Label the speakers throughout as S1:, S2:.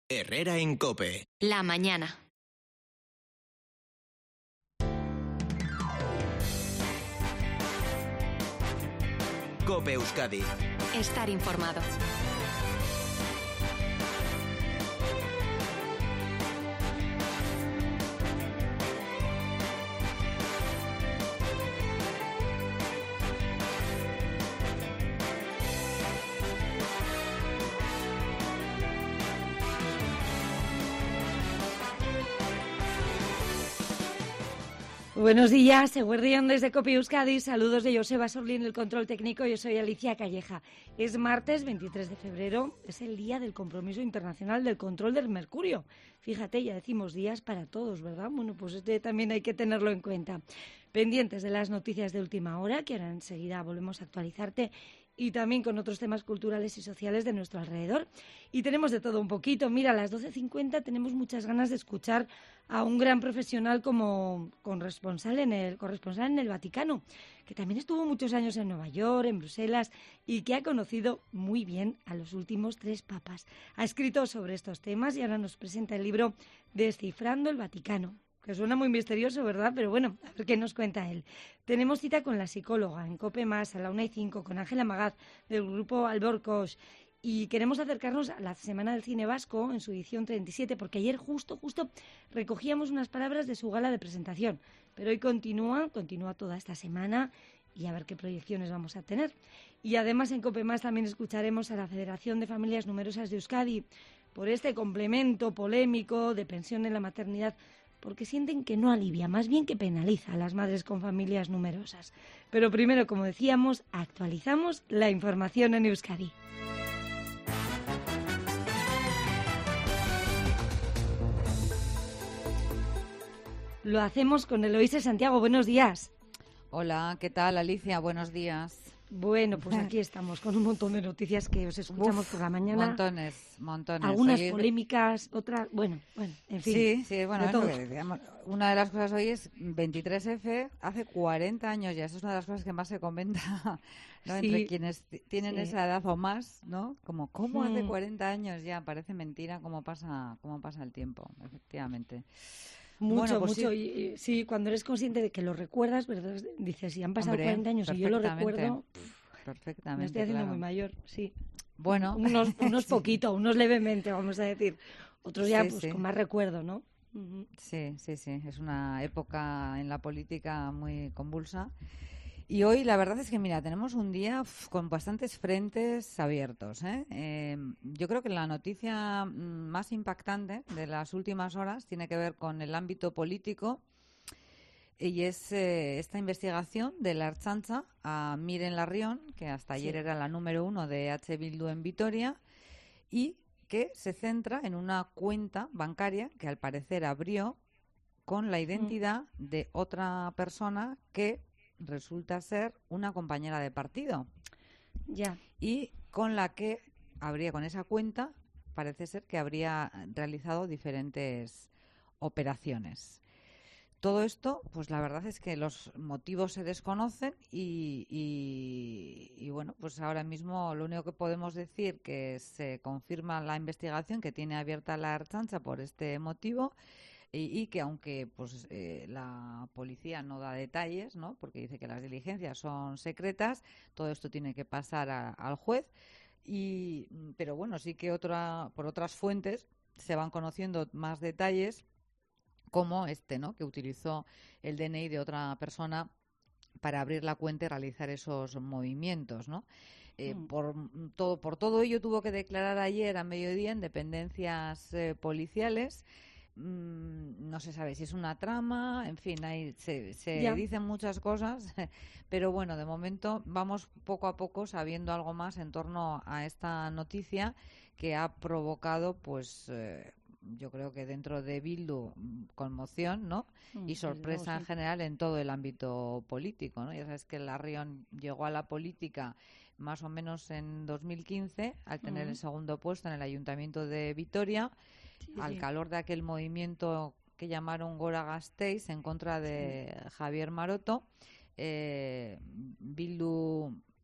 S1: Herrera en COPE.
S2: La mañana.
S1: COPE Euskadi.
S2: Estar informado.
S3: Buenos días, Eguerdión desde COPE Euskadi. Saludos de Joseba Sorli en el control técnico. Yo soy Alicia Calleja. Es martes 23 de febrero, es el día del Compromiso Internacional del Control del Mercurio. Fíjate, ya decimos días para todos, ¿verdad? Bueno, pues este también hay que tenerlo en cuenta. Pendientes de las noticias de última hora, que ahora enseguida volvemos a actualizarte, y también con otros temas culturales y sociales de nuestro alrededor. Y tenemos de todo un poquito. Mira, a las 12:50 tenemos muchas ganas de escuchar a un gran profesional como corresponsal en el Vaticano, que también estuvo muchos años en Nueva York, en Bruselas, y que ha conocido muy bien a los últimos 3 papas. Ha escrito sobre estos temas y ahora nos presenta el libro Descifrando el Vaticano, que suena muy misterioso, ¿verdad? Pero bueno, a ver qué nos cuenta él. Tenemos cita con la psicóloga en COPE+, a la 1:05, con Ángela Magaz, del grupo Alborcos. Y queremos acercarnos a la Semana del Cine Vasco, en su edición 37, porque ayer justo recogíamos unas palabras de su gala de presentación. Pero hoy continúa toda esta semana, y a ver qué proyecciones vamos a tener. Y además en COPE+ también escucharemos a la Federación de Familias Numerosas de Euskadi por este complemento polémico de pensión en la maternidad, porque sienten que no alivia, más bien que penaliza a las madres con familias numerosas. Pero primero, como decíamos, actualizamos la información en Euskadi. Lo hacemos con Eloísa Santiago. Buenos días.
S4: Hola, ¿qué tal, Alicia? Buenos días.
S3: Bueno, pues aquí estamos con un montón de noticias que os escuchamos por la mañana.
S4: Montones.
S3: Algunas polémicas, otras, bueno, en fin.
S4: Sí, bueno, es lo que decíamos. Una de las cosas hoy es 23F, hace 40 años ya. Eso es una de las cosas que más se comenta, ¿no?
S3: Sí,
S4: entre quienes tienen esa edad o más, ¿no? ¿Cómo hace 40 años ya? Parece mentira cómo pasa el tiempo, efectivamente.
S3: Mucho. Y, sí, cuando eres consciente de que lo recuerdas, ¿verdad? Dices, si han pasado 40 años y yo lo recuerdo,
S4: perfectamente,
S3: me estoy haciendo muy mayor, sí.
S4: Bueno.
S3: Unos poquito, unos levemente, vamos a decir. Otros ya, con más recuerdo, ¿no?
S4: Uh-huh. Sí. Es una época en la política muy convulsa. Y hoy la verdad es que, mira, tenemos un día con bastantes frentes abiertos, ¿eh? Yo creo que la noticia más impactante de las últimas horas tiene que ver con el ámbito político y es esta investigación de la Ertzaintza a Miren Larrion, que hasta ayer era la número 1 de H. Bildu en Vitoria, y que se centra en una cuenta bancaria que al parecer abrió con la identidad de otra persona que resulta ser una compañera de partido.
S3: Ya.
S4: Y con esa cuenta, parece ser que habría realizado diferentes operaciones. Todo esto, pues la verdad es que los motivos se desconocen y bueno, pues ahora mismo lo único que podemos decir que se confirma la investigación que tiene abierta la Ertzaintza por este motivo. Y que aunque pues la policía no da detalles, ¿no? Porque dice que las diligencias son secretas, todo esto tiene que pasar al juez. Pero bueno, sí que por otras fuentes se van conociendo más detalles, como ¿no? Que utilizó el DNI de otra persona para abrir la cuenta y realizar esos movimientos, ¿no? Por todo ello tuvo que declarar ayer a mediodía en dependencias policiales. No se sabe si es una trama, en fin, se dicen muchas cosas, pero bueno, de momento vamos poco a poco sabiendo algo más en torno a esta noticia que ha provocado, pues, yo creo que dentro de Bildu conmoción, ¿no? Y sorpresa en general en todo el ámbito político, ¿no? Ya sabes que Larrion llegó a la política más o menos en 2015 al tener el segundo puesto en el Ayuntamiento de Vitoria. Al calor de aquel movimiento que llamaron Gora Gasteiz en contra de Javier Maroto, Bildu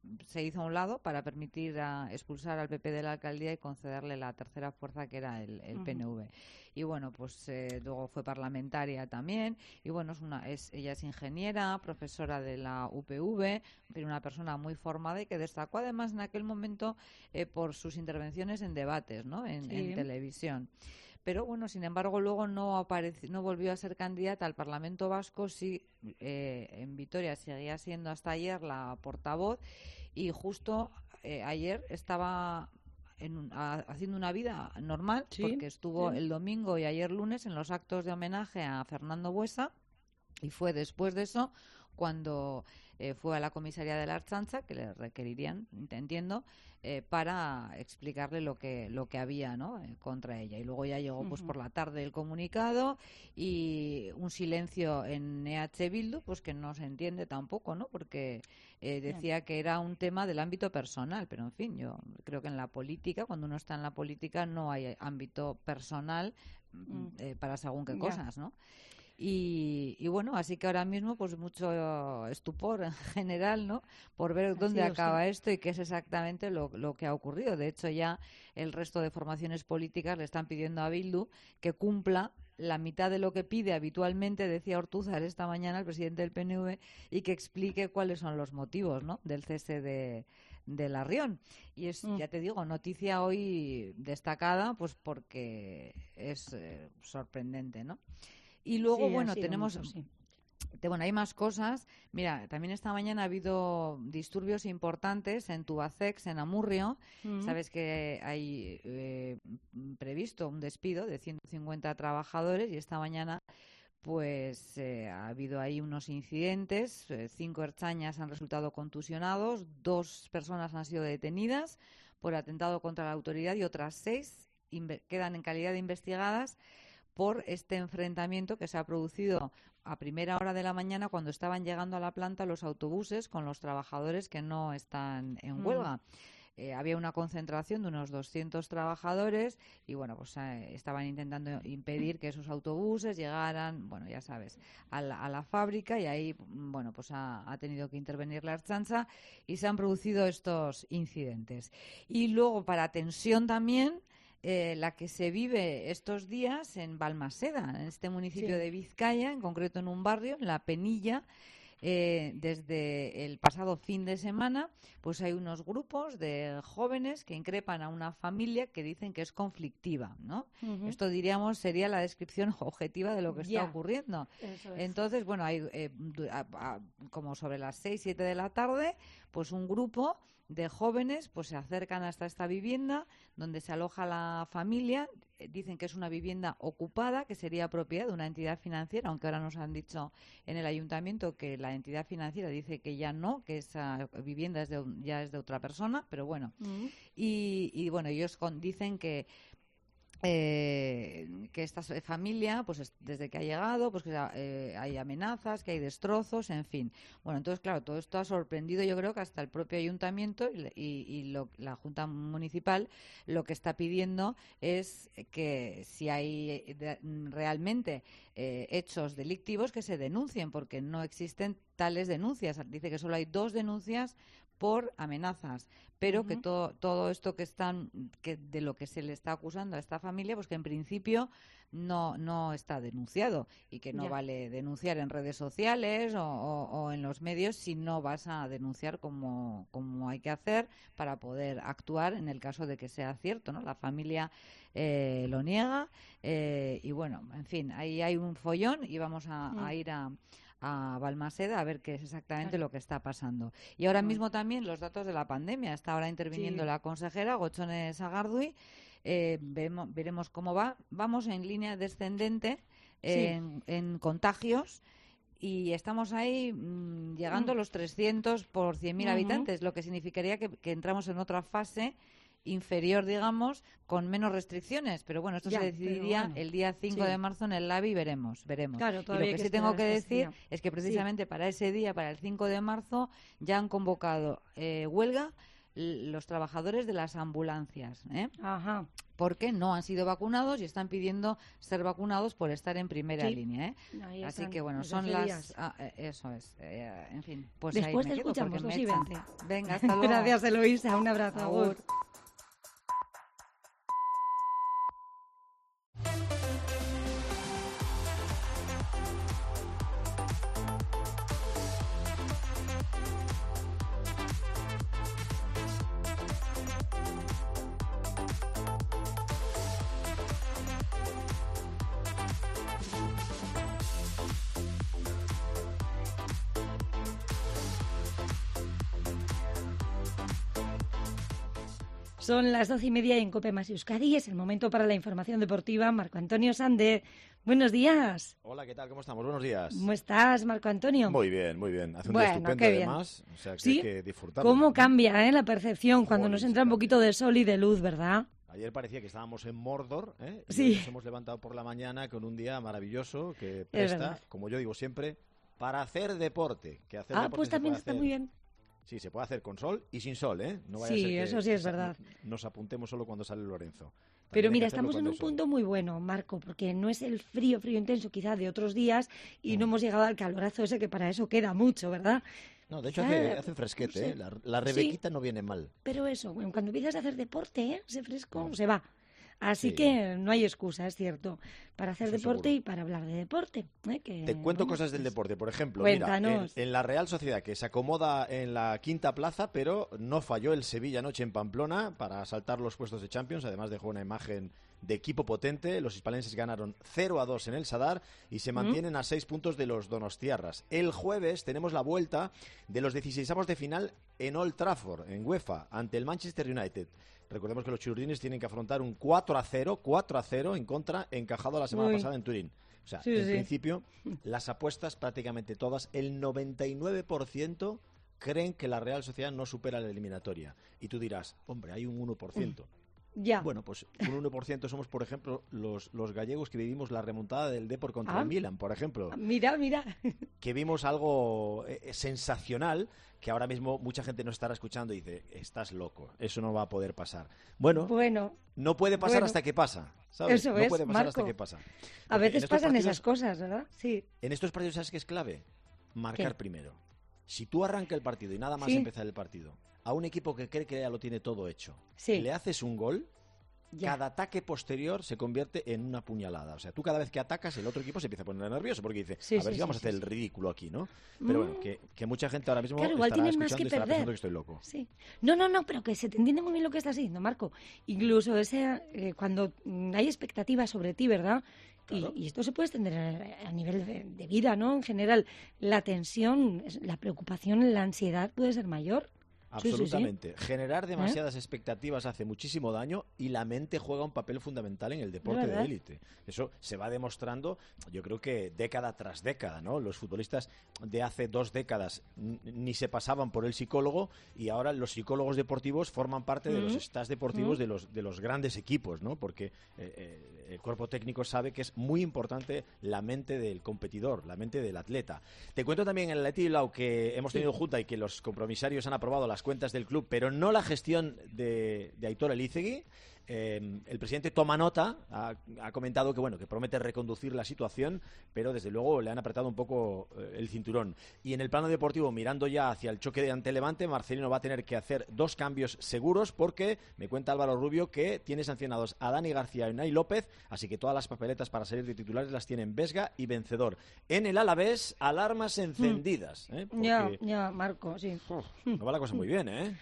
S4: se hizo a un lado para permitir expulsar al PP de la alcaldía y concederle la tercera fuerza, que era el PNV. Y bueno, pues luego fue parlamentaria también, y bueno, ella es ingeniera, profesora de la UPV, en fin, una persona muy formada y que destacó además en aquel momento por sus intervenciones en debates, ¿no? En televisión. Pero bueno, sin embargo, luego no volvió a ser candidata al Parlamento Vasco. Sí, en Vitoria seguía siendo hasta ayer la portavoz, y justo ayer estaba haciendo una vida normal, porque estuvo el domingo y ayer lunes en los actos de homenaje a Fernando Buesa, y fue después de eso cuando fue a la comisaría de la Ertzaintza, que le requerirían, entiendo, para explicarle lo que había, ¿no? Contra ella. Y luego ya llegó pues por la tarde el comunicado, y un silencio en EH Bildu, pues que no se entiende tampoco, ¿no? Porque decía que era un tema del ámbito personal, pero en fin, yo creo que en la política, cuando uno está en la política, no hay ámbito personal para según qué cosas, ¿no? Y bueno, así que ahora mismo pues mucho estupor en general, ¿no? Por ver dónde acaba esto y qué es exactamente lo que ha ocurrido. De hecho, ya el resto de formaciones políticas le están pidiendo a Bildu que cumpla la mitad de lo que pide habitualmente, decía Ortúzar esta mañana, el presidente del PNV, y que explique cuáles son los motivos, ¿no? Del cese de Larrión. Y es, ya te digo, noticia hoy destacada, pues porque es sorprendente, ¿no? Y luego, tenemos... Bueno, hay más cosas. Mira, también esta mañana ha habido disturbios importantes en Tubacex, en Amurrio. Sabes que hay previsto un despido de 150 trabajadores, y esta mañana pues ha habido ahí unos incidentes. 5 ertzainas han resultado contusionados, 2 personas han sido detenidas por atentado contra la autoridad, y otras 6 quedan en calidad de investigadas por este enfrentamiento que se ha producido a primera hora de la mañana, cuando estaban llegando a la planta los autobuses con los trabajadores que no están en huelga. Había una concentración de unos 200 trabajadores y, bueno, pues estaban intentando impedir que esos autobuses llegaran, bueno, ya sabes, a la fábrica, y ahí, bueno, pues ha tenido que intervenir la Ertzaintza y se han producido estos incidentes. Y luego, para tensión también, la que se vive estos días en Balmaseda, en este municipio de Vizcaya, en concreto en un barrio, en La Penilla. Desde el pasado fin de semana, pues hay unos grupos de jóvenes que increpan a una familia que dicen que es conflictiva, ¿no? Esto, diríamos, sería la descripción objetiva de lo que está ocurriendo. Entonces, bueno, hay como sobre las 6, 7 de la tarde, pues un grupo de jóvenes pues se acercan hasta esta vivienda donde se aloja la familia. Dicen que es una vivienda ocupada, que sería propiedad de una entidad financiera, aunque ahora nos han dicho en el ayuntamiento que la entidad financiera dice que ya no, que esa vivienda ya es de otra persona, pero bueno. Y bueno, ellos dicen que esta familia, pues desde que ha llegado, pues que hay amenazas, que hay destrozos, en fin. Bueno, entonces, claro, todo esto ha sorprendido, yo creo, que hasta el propio ayuntamiento, y la Junta Municipal lo que está pidiendo es que si hay realmente hechos delictivos, que se denuncien, porque no existen tales denuncias. Dice que solo hay 2 denuncias por amenazas, pero que todo esto que de lo que se le está acusando a esta familia, pues que en principio no está denunciado, y que no vale denunciar en redes sociales o en los medios si no vas a denunciar como hay que hacer para poder actuar en el caso de que sea cierto, ¿no? La familia lo niega, y bueno, en fin, ahí hay un follón, y vamos a ir a Balmaseda a ver qué es exactamente lo que está pasando. Y ahora mismo también los datos de la pandemia. Está ahora interviniendo la consejera Gotzone Sagardui. Veremos cómo va. Vamos en línea descendente en contagios, y estamos ahí llegando a los 300 por 100.000 habitantes, lo que significaría que entramos en otra fase inferior, digamos, con menos restricciones, pero bueno, esto se decidiría el día 5 de marzo en el LABI, veremos.
S3: Claro,
S4: y lo que sí tengo que decir es que precisamente para ese día, para el 5 de marzo, ya han convocado huelga los trabajadores de las ambulancias,
S3: Ajá.
S4: porque no han sido vacunados y están pidiendo ser vacunados por estar en primera línea.
S3: Ahí
S4: Así
S3: están,
S4: que bueno,
S3: desde
S4: son
S3: hace
S4: las...
S3: días.
S4: en fin, pues
S3: Después
S4: ahí
S3: te
S4: me quedo
S3: escuchamos,
S4: porque
S3: 2:20.
S4: Venga, hasta luego.
S3: Gracias, Eloísa. Un abrazo.
S4: Agur.
S3: Son las 12:30 en COPE más Euskadi. Es el momento para la información deportiva. Marco Antonio Sande. Buenos días.
S5: Hola, ¿qué tal? ¿Cómo estamos? Buenos días.
S3: ¿Cómo estás, Marco Antonio?
S5: Muy bien, muy bien. Hace un
S3: Bueno,
S5: día estupendo
S3: qué bien.
S5: además, o sea que
S3: ¿Sí?
S5: hay que disfrutarlo.
S3: ¿Cómo cambia la percepción cuando
S5: Jolín,
S3: nos
S5: sí
S3: entra un
S5: cambia.
S3: poquito de sol y de luz, verdad?
S5: Ayer parecía que estábamos en Mordor, y
S3: Sí.
S5: hoy nos hemos levantado por la mañana con un día maravilloso que presta,
S3: verdad.
S5: como yo digo siempre, para hacer deporte. Que hacer
S3: Ah,
S5: deporte
S3: pues
S5: se
S3: también
S5: puede
S3: está
S5: hacer-
S3: muy bien.
S5: Sí, se puede hacer con sol y sin sol, ¿eh? No vaya
S3: Sí,
S5: a ser que
S3: eso sí es verdad.
S5: nos apuntemos solo cuando sale Lorenzo. También
S3: Pero
S5: hay que
S3: mira,
S5: hacerlo
S3: estamos en
S5: cuando
S3: un
S5: hay sol.
S3: punto muy bueno, Marco, porque no es el frío intenso quizá de otros días y no hemos llegado al calorazo ese que para eso queda mucho, ¿verdad?
S5: No, de hecho
S3: Ah,
S5: hace fresquete,
S3: no sé.
S5: ¿eh? La rebequita no viene mal.
S3: Pero eso, bueno, cuando empiezas a hacer deporte, ese fresco se va. Así
S5: Sí.
S3: que no hay excusa, es cierto, para hacer
S5: Eso
S3: deporte
S5: seguro.
S3: y para hablar de deporte. Que,
S5: Te cuento
S3: bueno,
S5: cosas del
S3: pues,
S5: deporte. Por ejemplo, mira,
S3: Cuéntanos.
S5: en la Real Sociedad, que se acomoda en la quinta plaza, pero no falló el Sevilla anoche en Pamplona para saltar los puestos de Champions. Además dejó una imagen de equipo potente. Los hispalenses ganaron 0-2 en el Sadar y se mantienen a 6 puntos de los donostiarras. El jueves tenemos la vuelta de los 16avos de final en Old Trafford, en UEFA, ante el Manchester United. Recordemos que los churrines tienen que afrontar un 4-0 en contra, encajado la semana
S3: Uy.
S5: pasada en Turín. O sea,
S3: Sí,
S5: en
S3: sí.
S5: principio, las apuestas prácticamente todas, el 99% creen que la Real Sociedad no supera la eliminatoria. Y tú dirás, hombre, hay un 1%.
S3: Ya.
S5: Bueno, pues un 1% somos, por ejemplo, los gallegos que vivimos la remontada del Depor contra
S3: Ah.
S5: el Milan, por ejemplo.
S3: Mira, mira.
S5: Que vimos algo sensacional, que ahora mismo mucha gente nos estará escuchando y dice, estás loco, eso no va a poder pasar. Bueno,
S3: Bueno,
S5: no puede pasar
S3: bueno.
S5: hasta que pasa, ¿sabes?
S3: Eso
S5: no
S3: es,
S5: puede pasar hasta
S3: Marco.
S5: que pasa.
S3: a
S5: Porque
S3: veces
S5: en estos
S3: pasan
S5: partidos-
S3: esas cosas, ¿verdad? Sí.
S5: En estos partidos, ¿sabes qué es clave? Marcar
S3: ¿Qué?
S5: primero. Si tú arrancas el partido y nada más
S3: Sí.
S5: empezar el partido, a un equipo que cree que ya lo tiene todo hecho,
S3: Sí.
S5: le haces un gol,
S3: Ya.
S5: cada ataque posterior se convierte en una puñalada. O sea, tú cada vez que atacas, el otro equipo se empieza a poner nervioso porque dice,
S3: Sí,
S5: a ver
S3: sí,
S5: si vamos
S3: sí,
S5: a hacer
S3: sí,
S5: el
S3: sí.
S5: ridículo aquí, ¿no? Pero bueno, que mucha gente ahora mismo
S3: Claro, igual
S5: estará
S3: tienen más
S5: escuchando
S3: que
S5: y estará pensando
S3: perder.
S5: que estoy loco.
S3: Sí. No, pero que se te entiende muy bien lo que estás diciendo, Marco. Incluso cuando hay expectativas sobre ti, ¿verdad?
S5: Claro.
S3: Y esto se puede extender a nivel de vida, ¿no? En general, la tensión, la preocupación, la ansiedad puede ser mayor. Sí, sí, sí.
S5: Absolutamente. Generar demasiadas expectativas hace muchísimo daño y la mente juega un papel fundamental en el deporte de
S3: ¿Verdad?
S5: élite. Eso se va demostrando, yo creo que década tras década, ¿no? Los futbolistas de hace 2 décadas ni se pasaban por el psicólogo y ahora los psicólogos deportivos forman parte de los staffs deportivos de los grandes equipos, ¿no? Porque el cuerpo técnico sabe que es muy importante la mente del competidor, la mente del atleta. Te cuento también en el Athletic Bilbao que hemos tenido junta y que los compromisarios han aprobado las cuentas del club, pero no la gestión de Aitor Elizegui. El presidente toma nota, ha comentado que bueno, que promete reconducir la situación, pero desde luego le han apretado un poco el cinturón. Y en el plano deportivo, mirando ya hacia el choque de ante Levante, Marcelino va a tener que hacer 2 cambios seguros porque me cuenta Álvaro Rubio que tiene sancionados a Dani García y Unai López, así que todas las papeletas para salir de titulares las tienen Vesga y Vencedor. En el Alavés, alarmas encendidas. Porque
S3: Ya, Marco, sí.
S5: no va la cosa muy bien, ¿eh?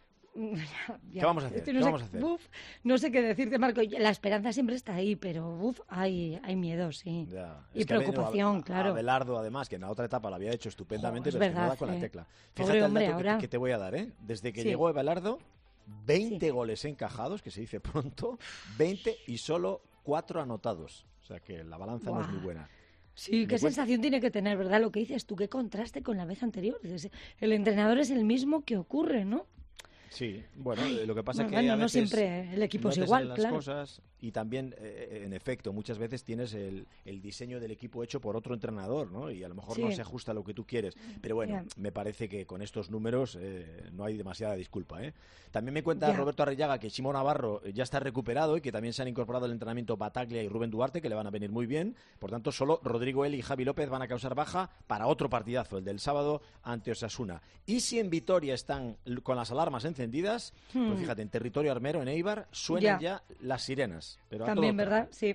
S3: Ya.
S5: ¿Qué vamos a hacer?
S3: Esto
S5: ¿Qué
S3: no sé-
S5: vamos a hacer?
S3: no sé qué decirte, Marco. La esperanza siempre está ahí, pero hay miedo, sí.
S5: Ya.
S3: Y
S5: Es que ha venido
S3: preocupación, claro.
S5: Abelardo, además, que en la otra etapa lo había hecho estupendamente,
S3: Jo, es
S5: pero es que no
S3: verdad,
S5: da con la
S3: eh.
S5: tecla.
S3: Pobre
S5: Fíjate el
S3: hombre,
S5: dato
S3: ahora.
S5: que te voy a dar, ¿eh? Desde que
S3: Sí.
S5: llegó Abelardo, 20
S3: Sí.
S5: goles encajados, que se dice pronto, 20 y solo 4 anotados. O sea que la balanza no es muy
S3: Buah.
S5: buena.
S3: Sí,
S5: Me
S3: qué
S5: cuenta-
S3: sensación tiene que tener, ¿verdad? Lo que dices tú, qué contraste con la vez anterior. El entrenador es el mismo que ocurre, ¿no?
S5: Sí, bueno, lo que pasa es que
S3: bueno,
S5: a
S3: no
S5: veces
S3: siempre el equipo
S5: no
S3: es
S5: te
S3: igual,
S5: salen las
S3: claro.
S5: cosas y también, en efecto, muchas veces tienes el diseño del equipo hecho por otro entrenador, ¿no? Y a lo mejor no
S3: Sí.
S5: se ajusta a lo que tú quieres. Pero bueno,
S3: Ya.
S5: me parece que con estos números no hay demasiada disculpa, ¿eh? También me cuenta
S3: Ya.
S5: Roberto Arrillaga que Simón Navarro ya está recuperado y que también se han incorporado al entrenamiento Bataglia y Rubén Duarte, que le van a venir muy bien. Por tanto, solo Rodrigo Eli y Javi López van a causar baja para otro partidazo, el del sábado ante Osasuna. Y si en Vitoria están con las alarmas encendidas, pues fíjate, en territorio armero, en Eibar, suenan ya las sirenas. Pero a
S3: También,
S5: todo
S3: ¿verdad? Sí.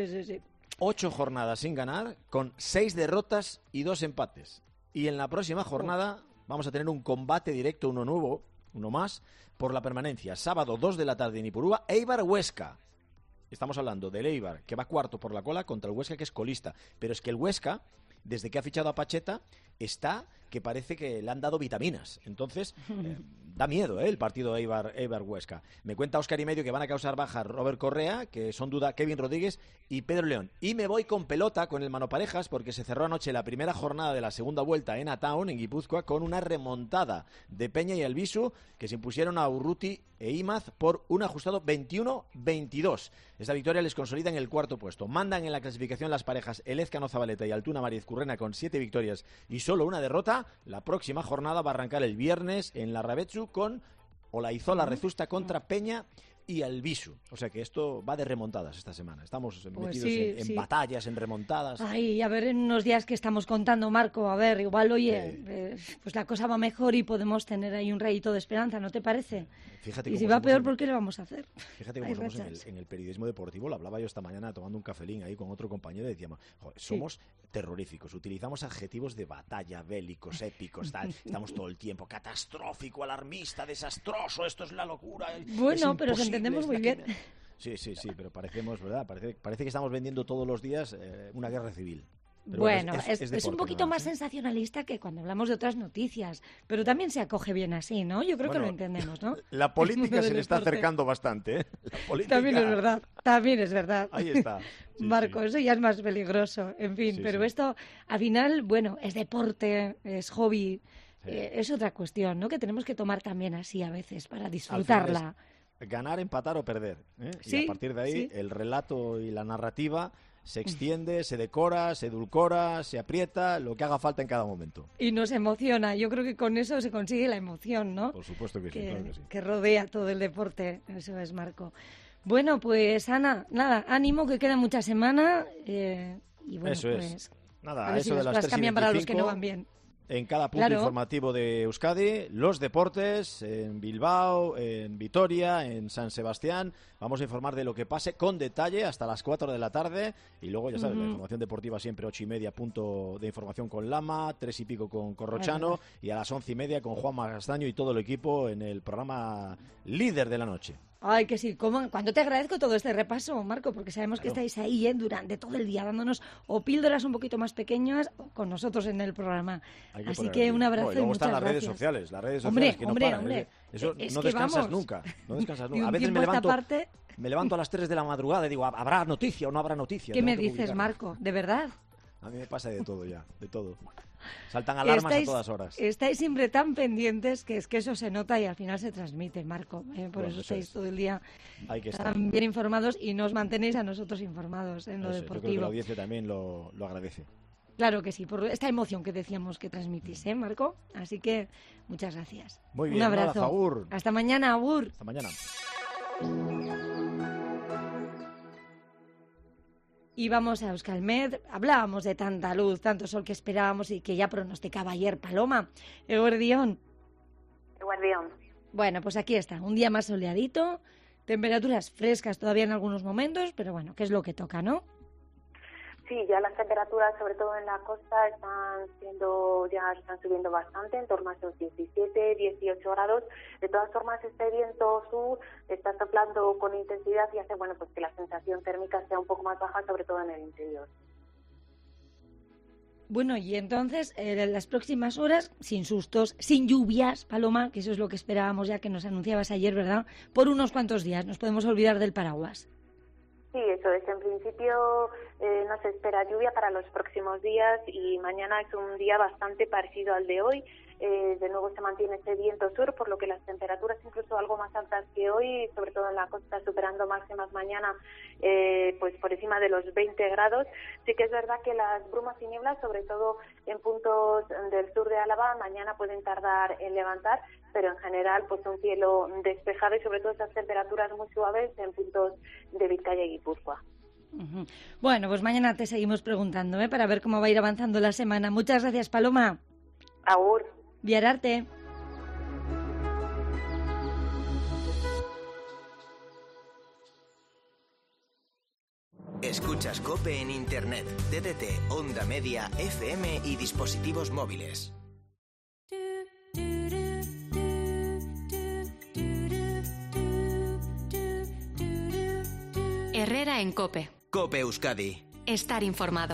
S5: 8 jornadas sin ganar, con 6 derrotas y 2 empates. Y en la próxima jornada vamos a tener un combate directo, uno nuevo, uno más, por la permanencia. Sábado, 2 de la tarde en Ipurúa, Eibar-Huesca. Estamos hablando del Eibar, que va cuarto por la cola, contra el Huesca, que es colista. Pero es que el Huesca, desde que ha fichado a Pacheta, está que parece que le han dado vitaminas. Entonces, da miedo el partido Eibar-Huesca. Me cuenta Óscar y medio que van a causar baja Robert Correa, que son duda Kevin Rodríguez y Pedro León. Y me voy con pelota, con el manoparejas, porque se cerró anoche la primera jornada de la segunda vuelta en Ataun, en Guipúzcoa, con una remontada de Peña y Albisu, que se impusieron a Urruti e Imaz por un ajustado 21-22. Esta victoria les consolida en el cuarto puesto. Mandan en la clasificación las parejas Elezcano Zabaleta y Altuna Mariz Currena con 7 victorias y solo una derrota. La próxima jornada va a arrancar el viernes en la Rabetsu con Olaizola Rezusta contra Peña y Albisu. O sea que esto va de remontadas esta semana. Estamos metidos en batallas, en remontadas.
S3: Ay, a ver, en unos días que estamos contando, Marco, a ver, igual, oye, pues la cosa va mejor y podemos tener ahí un rayito de esperanza, ¿no te parece?
S5: Fíjate
S3: y
S5: cómo
S3: si va
S5: somos
S3: peor, ¿por qué lo vamos a hacer?
S5: Fíjate cómo somos en el periodismo deportivo. Lo hablaba yo esta mañana tomando un cafelín ahí con otro compañero y decíamos, joder, somos terroríficos, utilizamos adjetivos de batalla, bélicos, épicos, tal. Estamos todo el tiempo catastrófico, alarmista, desastroso, esto es la locura.
S3: Bueno, pero os entendemos muy bien.
S5: Sí, pero parecemos, ¿verdad? Parece que estamos vendiendo todos los días una guerra civil. Pero
S3: bueno,
S5: es deporte,
S3: un poquito más sensacionalista que cuando hablamos de otras noticias, pero también se acoge bien así, ¿no? Yo creo que lo entendemos, ¿no?
S5: La política se le está acercando bastante, ¿eh? La política...
S3: También es verdad.
S5: Ahí está. Sí,
S3: Marco, eso ya es más peligroso, en fin, pero esto, al final, bueno, es deporte, es hobby, es otra cuestión, ¿no? Que tenemos que tomar también así a veces para disfrutarla.
S5: Ganar, empatar o perder, ¿eh? Y a partir de ahí el relato y la narrativa se extiende, se decora, se edulcora, se aprieta, lo que haga falta en cada momento.
S3: Y nos emociona. Yo creo que con eso se consigue la emoción, ¿no?
S5: Por supuesto que sí, claro que sí.
S3: Que rodea todo el deporte. Eso es, Marco. Bueno, pues Ana, nada, ánimo, que queda mucha semana. Y bueno,
S5: eso
S3: pues,
S5: es. Nada,
S3: a ver
S5: eso
S3: si
S5: de
S3: las
S5: las
S3: cosas cambian para los que
S5: 3:25.
S3: no van bien.
S5: En cada punto informativo de Euskadi, los deportes, en Bilbao, en Vitoria, en San Sebastián. Vamos a informar de lo que pase con detalle hasta las 4 de la tarde. Y luego, ya sabes, la información deportiva siempre 8:30, punto de información con Lama, 3:00 con Corrochano y a las 11:30 con Juan Magastaño y todo el equipo en el programa líder de la noche.
S3: Ay, que sí, cuando te agradezco todo este repaso, Marco, porque sabemos que estáis ahí durante todo el día dándonos o píldoras un poquito más pequeñas o con nosotros en el programa. Así que un abrazo y
S5: luego
S3: muchas
S5: están las redes
S3: gracias.
S5: sociales, que no paran.
S3: Hombre.
S5: Eso
S3: Es
S5: no
S3: que
S5: descansas
S3: vamos.
S5: nunca. No descansas
S3: Y
S5: nunca.
S3: un
S5: A veces
S3: tiempo a esta parte...
S5: me levanto a las 3 de la madrugada y digo, ¿habrá noticia o no habrá noticia?
S3: ¿Qué
S5: Tengo
S3: me
S5: que
S3: dices,
S5: publicarlo.
S3: Marco? ¿De verdad?
S5: A mí me pasa de todo ya, de todo. Saltan alarmas a todas horas.
S3: Estáis siempre tan pendientes que es que eso se nota y al final se transmite, Marco. Por eso estáis todo el día tan bien informados y nos mantenéis a nosotros informados en lo deportivo.
S5: Yo creo que la audiencia también lo agradece.
S3: Claro que sí, por esta emoción que decíamos que transmitís, Marco? Así que muchas gracias.
S5: Muy bien,
S3: un abrazo.
S5: nada, Fagur.
S3: Hasta mañana, Agur.
S5: Hasta mañana.
S3: Y vamos a Euskalmet. Hablábamos de tanta luz, tanto sol que esperábamos y que ya pronosticaba ayer Paloma. Eguerdión. Bueno, pues aquí está, un día más soleadito, temperaturas frescas todavía en algunos momentos, pero bueno, que es lo que toca, ¿no?
S6: Sí, ya las temperaturas, sobre todo en la costa, están subiendo bastante, en torno a esos 17, 18 grados. De todas formas, este viento sur está soplando con intensidad y hace, pues que la sensación térmica sea un poco más baja, sobre todo en el interior.
S3: Bueno, y entonces, en las próximas horas, sin sustos, sin lluvias, Paloma, que eso es lo que esperábamos ya que nos anunciabas ayer, ¿verdad? Por unos cuantos días, nos podemos olvidar del paraguas.
S6: Sí, eso es. En principio no se espera lluvia para los próximos días y mañana es un día bastante parecido al de hoy. de nuevo se mantiene ese viento sur, por lo que las temperaturas incluso algo más altas que hoy, sobre todo en la costa, superando máximas mañana pues por encima de los 20 grados. Sí que es verdad que las brumas y nieblas, sobre todo en puntos del sur de Álava, mañana pueden tardar en levantar, pero en general pues un cielo despejado y sobre todo esas temperaturas muy suaves en puntos de Vizcaya y Guipúzcoa.
S3: Bueno, pues mañana te seguimos preguntando, para ver cómo va a ir avanzando la semana. Muchas gracias, Paloma.
S6: Agur.
S3: Biararte.
S1: Escuchas COPE en Internet, TDT, Onda Media, FM y dispositivos móviles.
S2: Herrera en COPE.
S1: COPE Euskadi.
S2: Estar informado.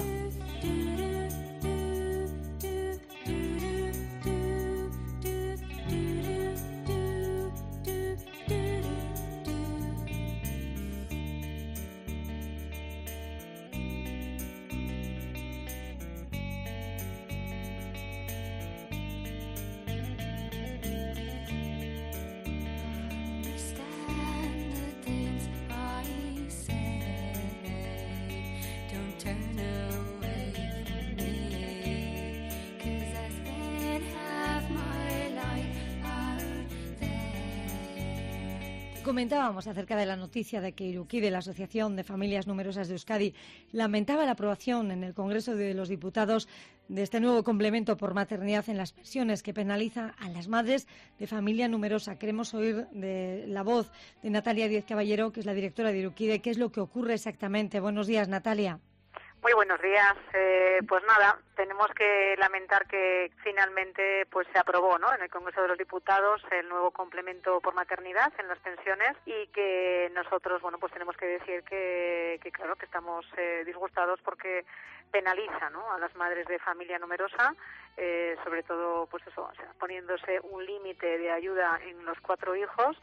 S3: Comentábamos acerca de la noticia de que Iruquide, la Asociación de Familias Numerosas de Euskadi, lamentaba la aprobación en el Congreso de los Diputados de este nuevo complemento por maternidad en las pensiones que penaliza a las madres de familia numerosa. Queremos oír de la voz de Natalia Díez Caballero, que es la directora de Iruquide. ¿Qué es lo que ocurre exactamente? Buenos días, Natalia.
S7: Muy buenos días. Pues nada, tenemos que lamentar que finalmente pues se aprobó, ¿no?, en el Congreso de los Diputados el nuevo complemento por maternidad en las pensiones, y que nosotros, bueno, pues tenemos que decir que claro, que estamos disgustados porque penaliza, ¿no?, a las madres de familia numerosa, sobre todo, pues eso, o sea, poniéndose un límite de ayuda en los 4 hijos.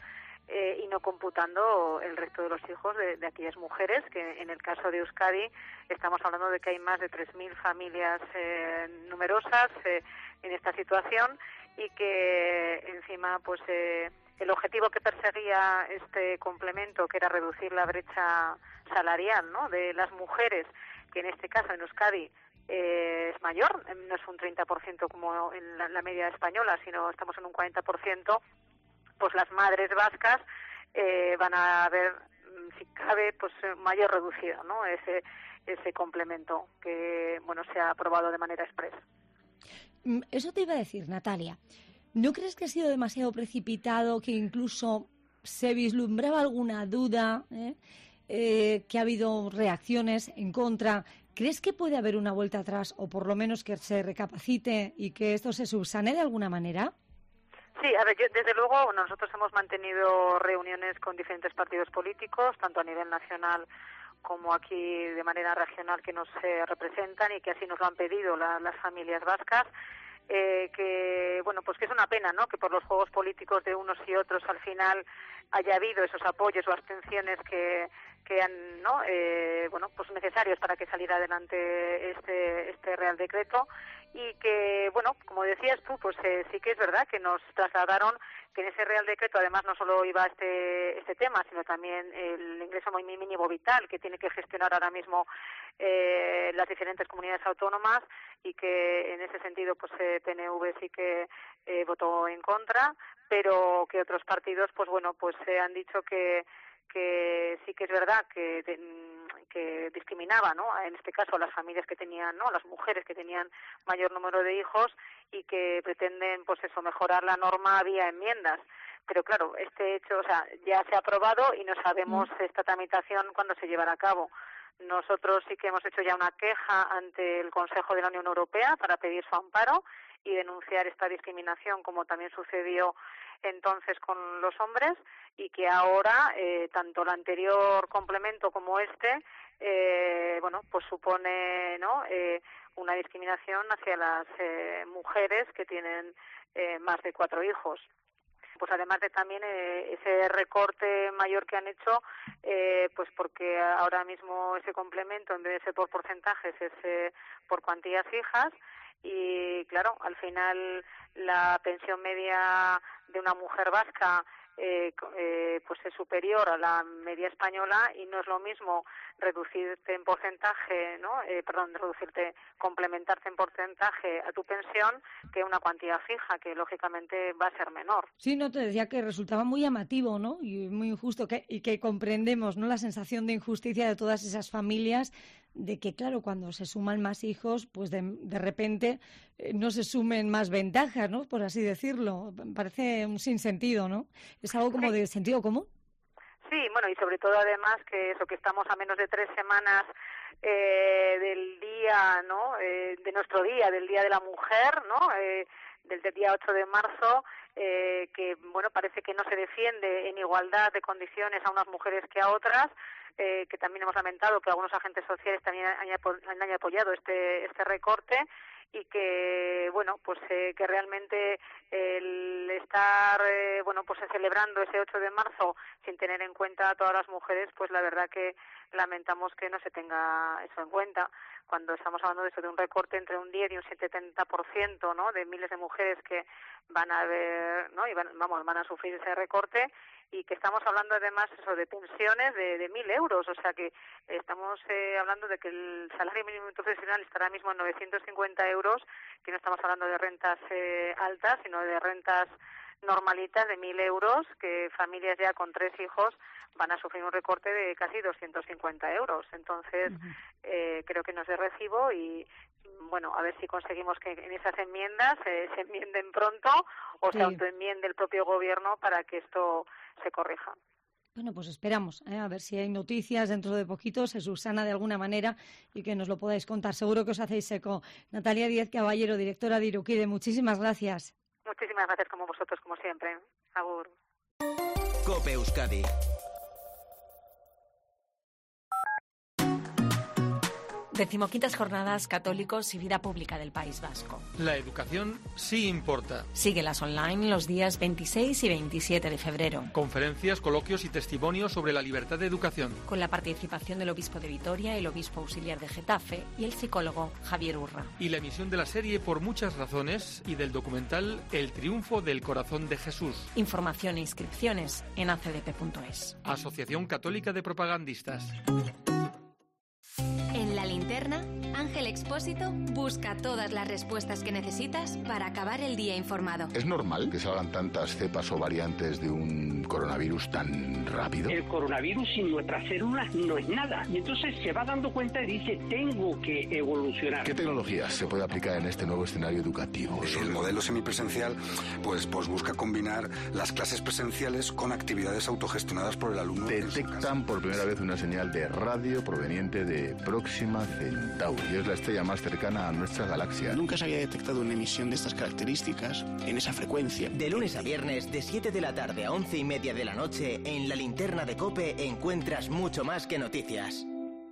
S7: Y no computando el resto de los hijos de aquellas mujeres, que en el caso de Euskadi estamos hablando de que hay más de 3.000 familias numerosas en esta situación, y que encima pues el objetivo que perseguía este complemento, que era reducir la brecha salarial, ¿no?, de las mujeres, que en este caso en Euskadi es mayor, no es un 30% como en la media española, sino estamos en un 40%, pues las madres vascas van a ver, si cabe, pues mayor reducido, ¿no?, ese complemento que, bueno, se ha aprobado de manera expresa.
S3: Eso te iba a decir, Natalia. ¿No crees que ha sido demasiado precipitado, que incluso se vislumbraba alguna duda, que ha habido reacciones en contra? ¿Crees que puede haber una vuelta atrás, o por lo menos que se recapacite y que esto se subsane de alguna manera?
S7: Sí, a ver, desde luego nosotros hemos mantenido reuniones con diferentes partidos políticos, tanto a nivel nacional como aquí de manera regional, que nos representan y que así nos lo han pedido las familias vascas. Que bueno, pues que es una pena, ¿no?, que por los juegos políticos de unos y otros al final haya habido esos apoyos o abstenciones que han, ¿no?, bueno, pues necesarios para que saliera adelante este Real Decreto, y que, bueno, como decías tú, pues sí que es verdad que nos trasladaron que en ese Real Decreto además no solo iba este tema, sino también el ingreso mínimo vital que tiene que gestionar ahora mismo las diferentes comunidades autónomas, y que en ese sentido pues PNV sí que votó en contra, pero que otros partidos pues bueno, pues han dicho que sí que es verdad que discriminaba, ¿no?, en este caso a las familias que tenían, ¿no?, a las mujeres que tenían mayor número de hijos, y que pretenden pues eso, mejorar la norma vía enmiendas. Pero claro, este hecho, o sea, ya se ha aprobado y no sabemos esta tramitación cuándo se llevará a cabo. Nosotros sí que hemos hecho ya una queja ante el Consejo de la Unión Europea para pedir su amparo y denunciar esta discriminación, como también sucedió entonces con los hombres, y que ahora tanto el anterior complemento como bueno, pues supone, ¿no?, una discriminación hacia las mujeres que tienen más de 4 hijos. pues además de también ese recorte mayor que han hecho, pues porque ahora mismo ese complemento, en vez de ser por porcentajes, es por cuantías fijas. Y claro, al final la pensión media de una mujer vasca pues es superior a la media española, y no es lo mismo reducirte en porcentaje, ¿no? Complementarte en porcentaje a tu pensión que una cuantía fija, que lógicamente va a ser menor.
S3: Sí, no, te decía que resultaba muy llamativo, ¿no? Y muy injusto, y que comprendemos, ¿no?, la sensación de injusticia de todas esas familias, de que, claro, cuando se suman más hijos, pues de repente no se sumen más ventajas, ¿no?, por así decirlo. Parece un sinsentido, ¿no? Es algo como de sentido común.
S7: Sí, bueno, y sobre todo además que estamos a menos de 3 semanas del día, ¿no?, de nuestro día, del Día de la Mujer, ¿no?, del día 8 de marzo, que, bueno, parece que no se defiende en igualdad de condiciones a unas mujeres que a otras, que también hemos lamentado que algunos agentes sociales también han apoyado este recorte, y que, bueno, pues que realmente el estar, pues celebrando ese 8 de marzo sin tener en cuenta a todas las mujeres, pues la verdad que lamentamos que no se tenga eso en cuenta, cuando estamos hablando de eso, de un recorte entre un 10 y un 70%, ¿no?, de miles de mujeres que van a ver, ¿no?, y van a sufrir ese recorte, y que estamos hablando además eso de pensiones de 1.000 euros, o sea que estamos hablando de que el salario mínimo profesional estará mismo en 950 euros, que no estamos hablando de rentas altas, sino de rentas normalitas de 1.000 euros, que familias ya con 3 hijos van a sufrir un recorte de casi 250 euros. Entonces, creo que no es de recibo, y bueno, a ver si conseguimos que en esas enmiendas se enmienden pronto, o se autoenmiende el propio gobierno para que esto se corrija.
S3: Bueno, pues esperamos, a ver si hay noticias dentro de poquito, se subsana de alguna manera, y que nos lo podáis contar. Seguro que os hacéis eco. Natalia Díez Caballero, directora de Iruquide, muchísimas gracias.
S7: Muchísimas gracias, como vosotros, como siempre. Agur.
S1: COPE Euskadi.
S2: Decimoquintas Jornadas Católicos y Vida Pública del País Vasco.
S8: La educación sí importa.
S2: Síguelas online los días 26 y 27 de febrero.
S8: Conferencias, coloquios y testimonios sobre la libertad de educación.
S2: Con la participación del obispo de Vitoria, el obispo auxiliar de Getafe y el psicólogo Javier Urra.
S8: Y la emisión de la serie Por muchas razones y del documental El triunfo del corazón de Jesús.
S2: Información e inscripciones en acdp.es.
S8: Asociación Católica de Propagandistas.
S9: En La Linterna, Ángel Expósito busca todas las respuestas que necesitas para acabar el día informado.
S10: ¿Es normal que salgan tantas cepas o variantes de un coronavirus tan rápido?
S11: El coronavirus sin nuestras células no es nada. Y entonces se va dando cuenta y dice, tengo que evolucionar.
S10: ¿Qué tecnologías se puede aplicar en este nuevo escenario educativo?
S12: El modelo semipresencial pues busca combinar las clases presenciales con actividades autogestionadas por el alumno.
S10: Detectan por primera vez una señal de radio proveniente de Próxima Centauri. Es la estrella más cercana a nuestra galaxia.
S13: Nunca se había detectado una emisión de estas características en esa frecuencia.
S1: De lunes a viernes, de 7 de la tarde a 11:30 de la noche, en La Linterna de COPE encuentras mucho más que noticias.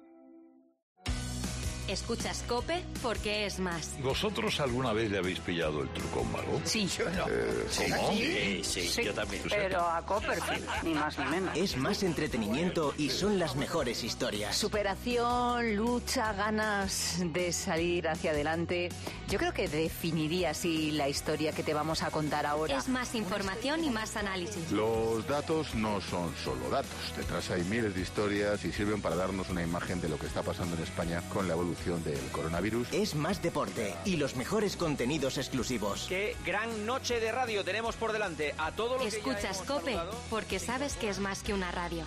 S9: Escuchas COPE porque es más.
S14: ¿Vosotros alguna vez le habéis pillado el truco a un mago?
S9: Sí, yo no.
S14: ¿Cómo?
S1: Sí,
S14: yo también.
S15: Pero a Copperfield, ni más ni menos.
S1: Es más entretenimiento y son las mejores historias.
S15: Superación, lucha, ganas de salir hacia adelante. Yo creo que definiría así la historia que te vamos a contar ahora.
S9: Es más información y más análisis.
S10: Los datos no son solo datos. Detrás hay miles de historias y sirven para darnos una imagen de lo que está pasando en España con la evolución del coronavirus.
S1: Es más deporte y los mejores contenidos exclusivos.
S16: Qué gran noche de radio tenemos por delante. A todo lo
S9: Escuchas
S16: que
S9: COPE porque sabes que es más que una radio.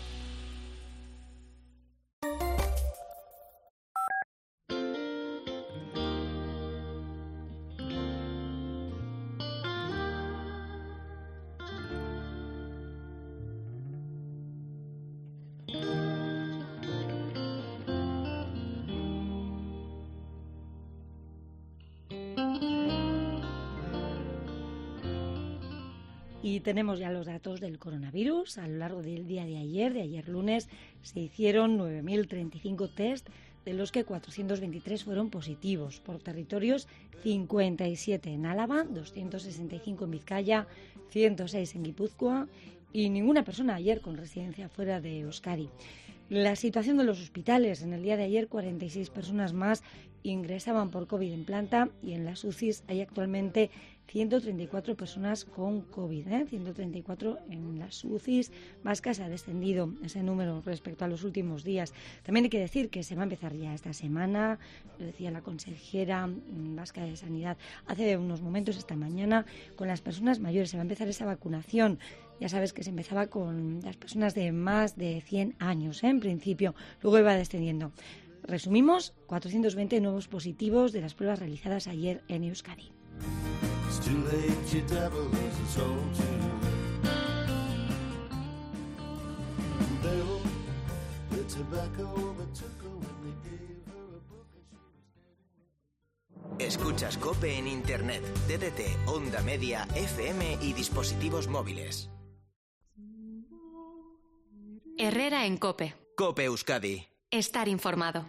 S3: Y tenemos ya los datos del coronavirus. A lo largo del día de ayer lunes, se hicieron 9.035 test de los que 423 fueron positivos. Por territorios, 57 en Álava, 265 en Vizcaya, 106 en Guipúzcoa y ninguna persona ayer con residencia fuera de Euskadi. La situación de los hospitales: en el día de ayer 46 personas más ingresaban por COVID en planta y en las UCIs hay actualmente 134 personas con COVID, 134 en las UCIs vascas. Ha descendido ese número respecto a los últimos días. También hay que decir que se va a empezar ya esta semana, lo decía la consejera vasca de Sanidad hace unos momentos, esta mañana, con las personas mayores. Se va a empezar esa vacunación. Ya sabes que se empezaba con las personas de más de 100 años, en principio, luego iba descendiendo. Resumimos, 420 nuevos positivos de las pruebas realizadas ayer en Euskadi.
S1: Escuchas COPE en Internet, TDT, Onda Media, FM y dispositivos móviles.
S9: Herrera en COPE.
S1: COPE Euskadi.
S9: Estar informado.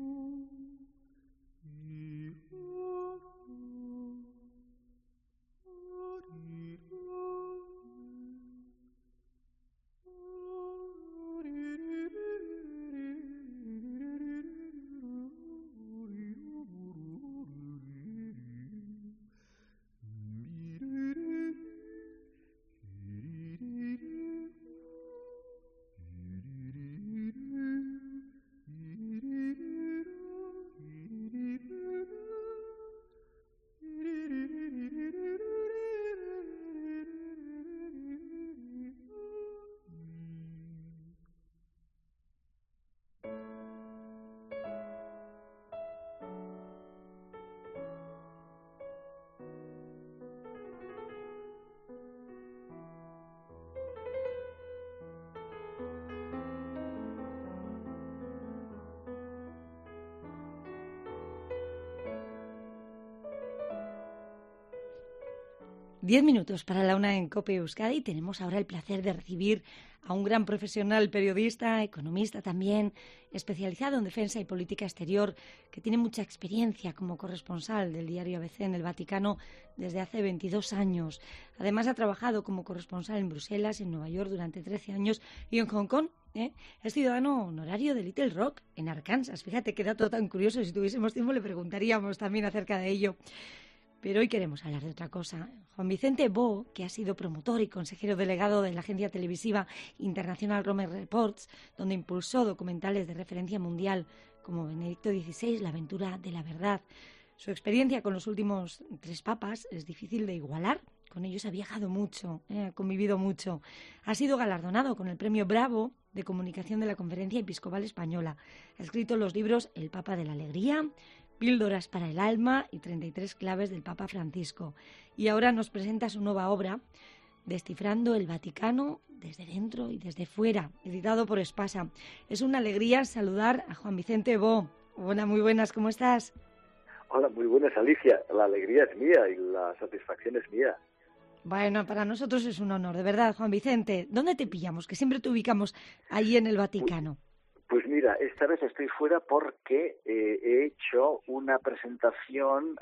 S3: Diez minutos para la una en COPE Euskadi. Tenemos ahora el placer de recibir a un gran profesional, periodista, economista también, especializado en defensa y política exterior, que tiene mucha experiencia como corresponsal del diario ABC en el Vaticano desde hace 22 años. Además, ha trabajado como corresponsal en Bruselas, en Nueva York durante 13 años y en Hong Kong. Es ciudadano honorario de Little Rock, en Arkansas. Fíjate qué dato tan curioso. Si tuviésemos tiempo le preguntaríamos también acerca de ello. Pero hoy queremos hablar de otra cosa. Juan Vicente Bo, que ha sido promotor y consejero delegado de la agencia televisiva International Rome Reports, donde impulsó documentales de referencia mundial como Benedicto XVI, La aventura de la verdad. Su experiencia con los últimos 3 papas es difícil de igualar. Con ellos ha viajado mucho, ha convivido mucho. Ha sido galardonado con el Premio Bravo de Comunicación de la Conferencia Episcopal Española. Ha escrito los libros El Papa de la Alegría, Píldoras para el alma y 33 claves del Papa Francisco. Y ahora nos presenta su nueva obra, Descifrando el Vaticano desde dentro y desde fuera, editado por Espasa. Es una alegría saludar a Juan Vicente Bo. Hola, muy buenas, ¿cómo estás?
S17: Hola, muy buenas, Alicia. La alegría es mía y la satisfacción es mía.
S3: Bueno, para nosotros es un honor, de verdad, Juan Vicente. ¿Dónde te pillamos? Que siempre te ubicamos allí en el Vaticano.
S17: Pues mira, esta vez estoy fuera porque he hecho una presentación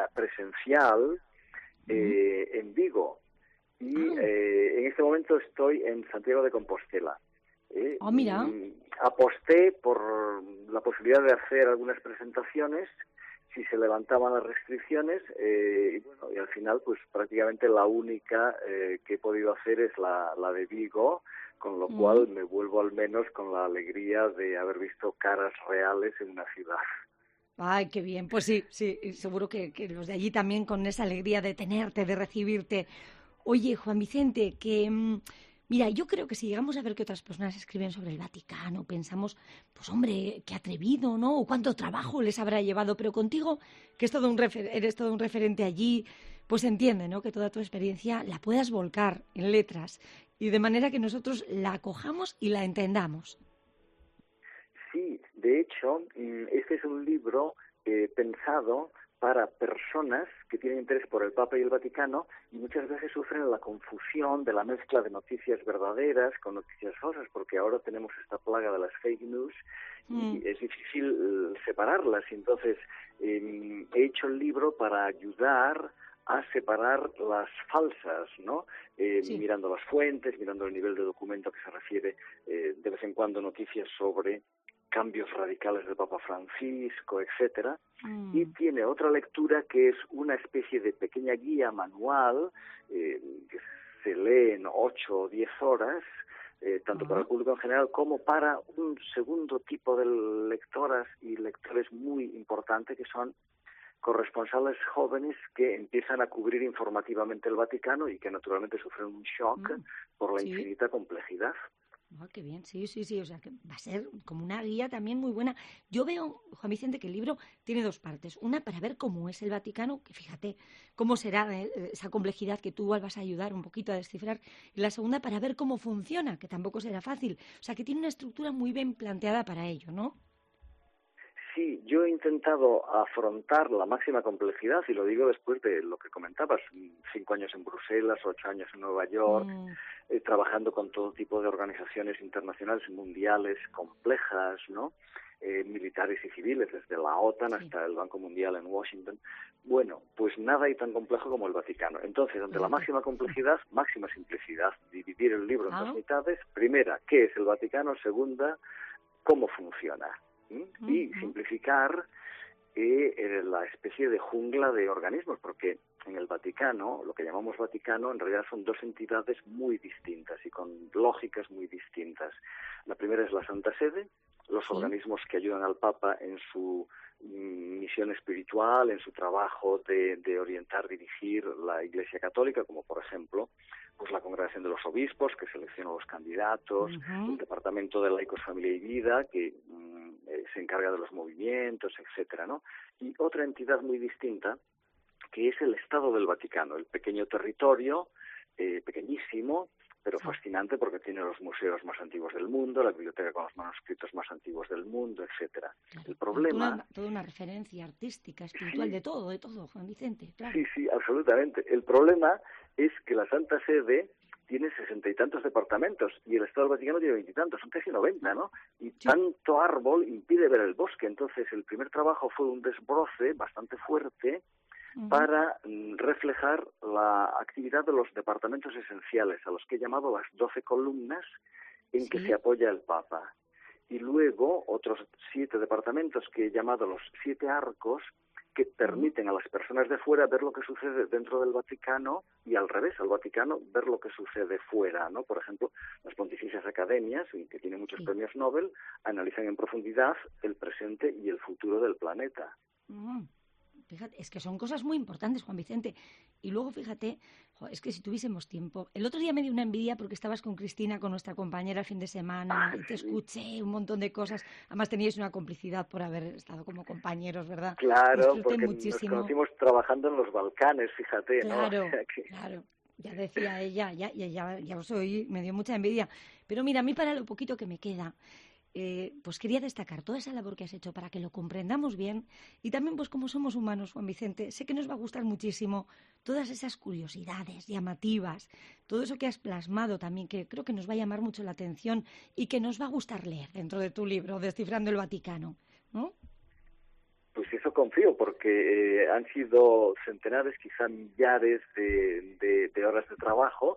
S17: presencial en Vigo y en este momento estoy en Santiago de Compostela.
S3: Mira.
S17: Aposté por la posibilidad de hacer algunas presentaciones si se levantaban las restricciones y al final pues prácticamente la única que he podido hacer es la de Vigo, con lo cual me vuelvo al menos con la alegría de haber visto caras reales en una ciudad.
S3: Ay, qué bien. Pues sí, seguro que los de allí también con esa alegría de tenerte, de recibirte. Oye, Juan Vicente, mira, yo creo que si llegamos a ver que otras personas escriben sobre el Vaticano, pensamos, pues hombre, qué atrevido, ¿no? O cuánto trabajo les habrá llevado. Pero contigo, que es eres todo un referente allí, pues entiende, ¿no? Que toda tu experiencia la puedas volcar en letras y de manera que nosotros la acojamos y la entendamos.
S17: Sí, de hecho, este es un libro pensado para personas que tienen interés por el Papa y el Vaticano y muchas veces sufren la confusión de la mezcla de noticias verdaderas con noticias falsas, porque ahora tenemos esta plaga de las fake news y es difícil separarlas. Y entonces he hecho el libro para ayudar a separar las falsas, ¿no? Mirando las fuentes, mirando el nivel de documento que se refiere de vez en cuando noticias sobre cambios radicales del Papa Francisco, etcétera. Y tiene otra lectura que es una especie de pequeña guía manual que se lee en 8 o 10 horas, tanto para el público en general como para un segundo tipo de lectoras y lectores muy importante, que son corresponsales jóvenes que empiezan a cubrir informativamente el Vaticano y que naturalmente sufren un shock por la infinita complejidad.
S3: Oh, qué bien, sí, o sea, que va a ser como una guía también muy buena. Yo veo, Juan Vicente, que el libro tiene 2 partes. Una para ver cómo es el Vaticano, que fíjate cómo será esa complejidad que tú igual vas a ayudar un poquito a descifrar. Y la segunda para ver cómo funciona, que tampoco será fácil. O sea, que tiene una estructura muy bien planteada para ello, ¿no?
S17: Sí, yo he intentado afrontar la máxima complejidad, y lo digo después de lo que comentabas, 5 años en Bruselas, 8 años en Nueva York, trabajando con todo tipo de organizaciones internacionales, mundiales, complejas, ¿no? Militares y civiles, desde la OTAN hasta el Banco Mundial en Washington. Bueno, pues nada hay tan complejo como el Vaticano. Entonces, ante la máxima complejidad, máxima simplicidad, dividir el libro en 2 mitades. Primera, ¿qué es el Vaticano? Segunda, ¿cómo funciona? Y simplificar la especie de jungla de organismos, porque en el Vaticano, lo que llamamos Vaticano, en realidad son 2 entidades muy distintas y con lógicas muy distintas. La primera es la Santa Sede, los organismos que ayudan al Papa en su misión espiritual, en su trabajo de orientar, dirigir la Iglesia Católica, como por ejemplo pues la Congregación de los Obispos, que selecciona los candidatos, el Departamento de Laicos, Familia y Vida, que se encarga de los movimientos, etcétera, ¿no? Y otra entidad muy distinta, que es el Estado del Vaticano, el pequeño territorio, pequeñísimo, pero fascinante porque tiene los museos más antiguos del mundo, la biblioteca con los manuscritos más antiguos del mundo, etcétera. El problema...
S3: Toda una referencia artística, espiritual, de todo, Juan Vicente, claro.
S17: Sí, absolutamente. El problema es que la Santa Sede tiene 60 y tantos departamentos y el Estado del Vaticano tiene 20 y tantos, son casi 90, ¿no? Y tanto árbol impide ver el bosque. Entonces, el primer trabajo fue un desbroce bastante fuerte para reflejar la actividad de los departamentos esenciales, a los que he llamado las 12 columnas en que se apoya el Papa. Y luego otros 7 departamentos que he llamado los 7 arcos, que permiten a las personas de fuera ver lo que sucede dentro del Vaticano y al revés, al Vaticano ver lo que sucede fuera, ¿no? Por ejemplo, las Pontificias Academias, que tienen muchos premios Nobel, analizan en profundidad el presente y el futuro del planeta.
S3: Fíjate, es que son cosas muy importantes, Juan Vicente. Y luego, fíjate, es que si tuviésemos tiempo... El otro día me dio una envidia porque estabas con Cristina, con nuestra compañera, el fin de semana, y te escuché un montón de cosas. Además, teníais una complicidad por haber estado como compañeros, ¿verdad?
S17: Claro,
S3: disfruté
S17: porque
S3: muchísimo.
S17: Nos conocimos trabajando en los Balcanes, fíjate,
S3: claro,
S17: ¿no? O sea que...
S3: Claro. Ya decía ella, ya os oí, me dio mucha envidia. Pero mira, a mí para lo poquito que me queda... pues quería destacar toda esa labor que has hecho para que lo comprendamos bien y también pues como somos humanos, Juan Vicente, sé que nos va a gustar muchísimo todas esas curiosidades llamativas, todo eso que has plasmado también, que creo que nos va a llamar mucho la atención y que nos va a gustar leer dentro de tu libro, Descifrando el Vaticano, ¿no?
S17: Pues eso confío, porque han sido centenares, quizá millares de horas de trabajo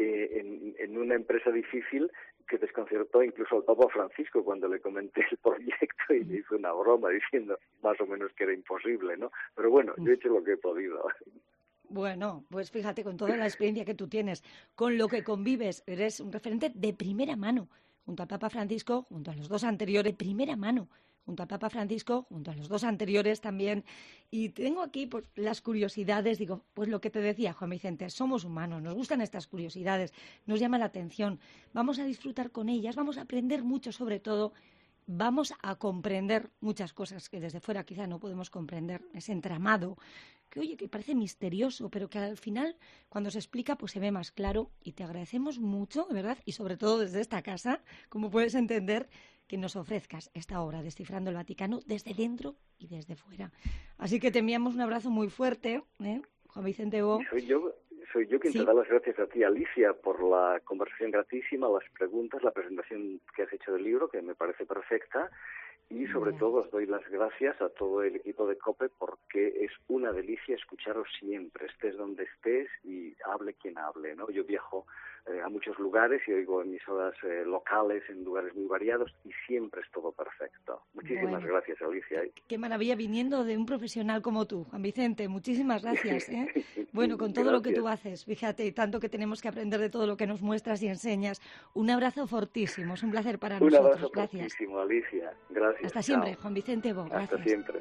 S17: en una empresa difícil que desconcertó incluso al Papa Francisco cuando le comenté el proyecto y le hizo una broma diciendo más o menos que era imposible, ¿no? Pero bueno, yo he hecho lo que he podido.
S3: Bueno, pues fíjate, con toda la experiencia que tú tienes, con lo que convives, eres un referente de primera mano, junto al Papa Francisco, junto a los 2 anteriores, primera mano, junto al Papa Francisco, junto a los 2 anteriores también. Y tengo aquí pues, las curiosidades, digo, pues lo que te decía, Juan Vicente, somos humanos, nos gustan estas curiosidades, nos llama la atención, vamos a disfrutar con ellas, vamos a aprender mucho sobre todo, vamos a comprender muchas cosas que desde fuera quizá no podemos comprender, ese entramado, que oye, que parece misterioso, pero que al final, cuando se explica, pues se ve más claro. Y te agradecemos mucho, de verdad, y sobre todo desde esta casa, como puedes entender, que nos ofrezcas esta obra, Descifrando el Vaticano, desde dentro y desde fuera. Así que te enviamos un abrazo muy fuerte, Juan Vicente Bo.
S17: Soy yo quien te da las gracias a ti, Alicia, por la conversación gratísima, las preguntas, la presentación que has hecho del libro, que me parece perfecta. Y sobre todo os doy las gracias a todo el equipo de COPE porque es una delicia escucharos siempre, estés donde estés y hable quien hable, ¿no? Yo viajo a muchos lugares y oigo emisoras locales en lugares muy variados y siempre es todo perfecto. Muchísimas gracias, Alicia.
S3: Qué maravilla viniendo de un profesional como tú, Juan Vicente. Muchísimas gracias. Bueno, con todo lo que tú haces, fíjate, y tanto que tenemos que aprender de todo lo que nos muestras y enseñas. Un abrazo fortísimo, es un placer para nosotros.
S17: Un abrazo
S3: gracias.
S17: Fortísimo, Alicia. Gracias.
S3: Hasta siempre, Juan Vicente Bo. Gracias.
S17: Hasta siempre.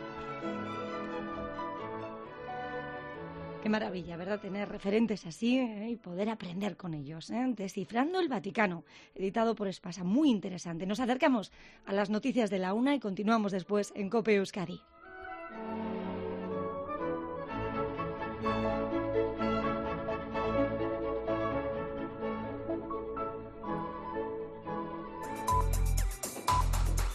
S3: Qué maravilla, ¿verdad? Tener referentes así y poder aprender con ellos. Descifrando el Vaticano, editado por Espasa. Muy interesante. Nos acercamos a las noticias de la 1 y continuamos después en COPE Euskadi.